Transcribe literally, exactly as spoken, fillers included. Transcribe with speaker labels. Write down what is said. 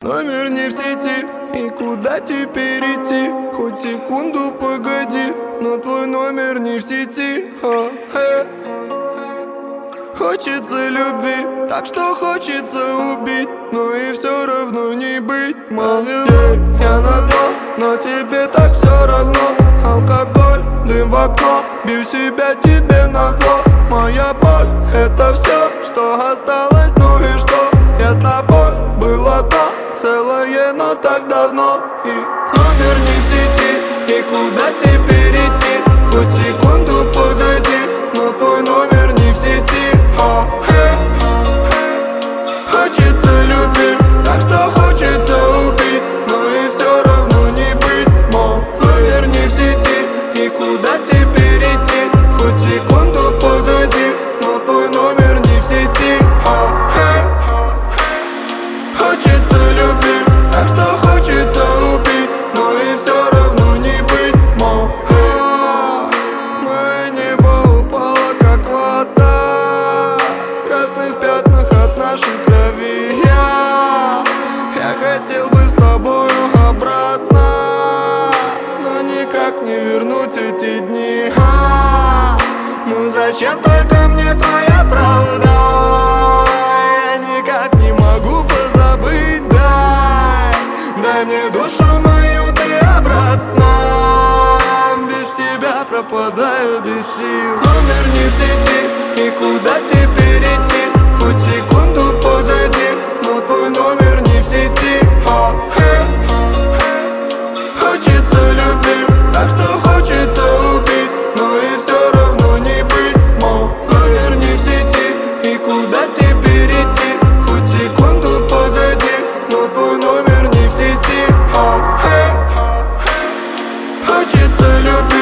Speaker 1: номер не в сети, и куда теперь идти? Хоть секунду погоди, но твой номер не в сети. А-э. Хочется любви, так что хочется убить, но и все равно не быть. Мавилой, я на дно, но тебе так все равно. Алкоголь, дым в окно, бью себя тебе назло. Моя боль, это все, что осталось, ну и что? Я с тобой, было то, целое, но так давно. И номер не в сети, и куда теперь идти? Хоть секунду погоди, но твой номер не в сети. О-э. Хочется любви, так что хочется убить, но и все равно не быть. Мой номер не в сети, и куда теперь идти? Хоть секунду погоди, но твой номер не в сети. О-э. Хочется любви, так что хочется убить, но и все равно не быть. Мой мое небо упало как вода, в красных пятнах от нашей крови. Я, я хотел бы с тобою обратно, но никак не вернуть эти дни. А, ну зачем только мне твоя правда? Я никак не могу позабыть. Дай, дай мне душу мою ты обратно. Без тебя пропадаю без сил. Номер не в сети, и куда теперь идти? Хоть секунду погоди, но твой номер не в сети. О-э. Хочется любви, так что хочется убить, но и все равно не быть. Мой номер не в сети, и куда теперь идти? Хоть секунду погоди, но твой номер не в сети. О-э. Хочется любви.